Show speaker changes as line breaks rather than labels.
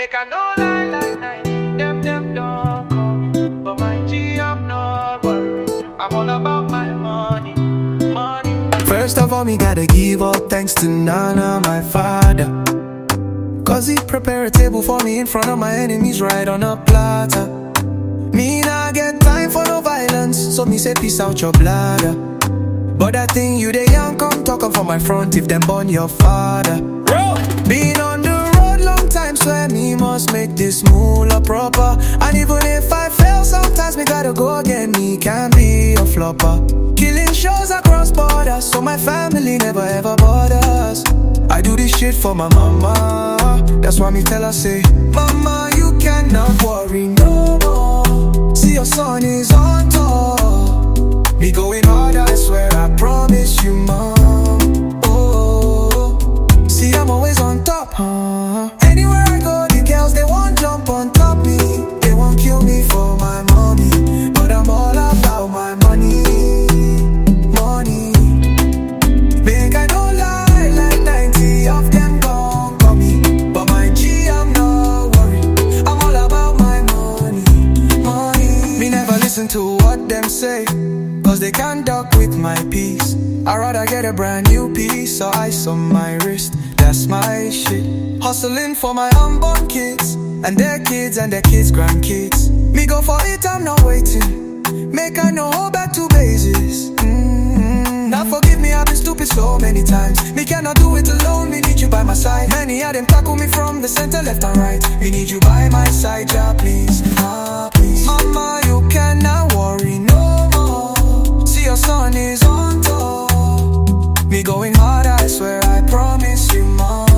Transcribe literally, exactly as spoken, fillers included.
Make I no lie like night. Them, them don't come. But my G, I'm not worried. I'm all about my money. Money.
First of all, me gotta give all thanks to Nana, my father. Cause he prepare a table for me in front of my enemies right on a platter. Me not get time for no violence, so me say peace out your bladder. But that thing you they young come talk up for my front if them born your father. Bro. Been on the road long time, swear me must make this moolah proper. And even if I fail sometimes me gotta go again, me can't be a flopper. Killing shows across borders, so my family never ever bothers. I do this shit for my mama, that's why me tell her say, Mama, you cannot worry no more. See your son is on top. Me going hard, I swear, I promise you, mom. Oh, see I'm always on top, huh? Anywhere I go, the girls, they won't jump on top me. They won't kill me for my mommy, but I'm all about my money. Money. Make I don't lie, like ninety of them gon' call me, but my G, I'm not worried. I'm all about my money. Money. Me never listen to what them say, cause they can't duck with my peace. I'd rather get a brand new piece or ice on my wrist. That's my shit. Hustling for my unborn kids and their kids and their kids' grandkids. Me go for it, I'm not waiting. Make I no hold back to bases. mm-hmm. Now forgive me, I've been stupid so many times. Me cannot do it alone, me need you by my side. Many of them tackle me from the center, left and right. Me need you by my side, yeah, please, ah, please. Mama, you cannot worry no more. See your son is on top. Me going hard, I swear, I promise you, mom.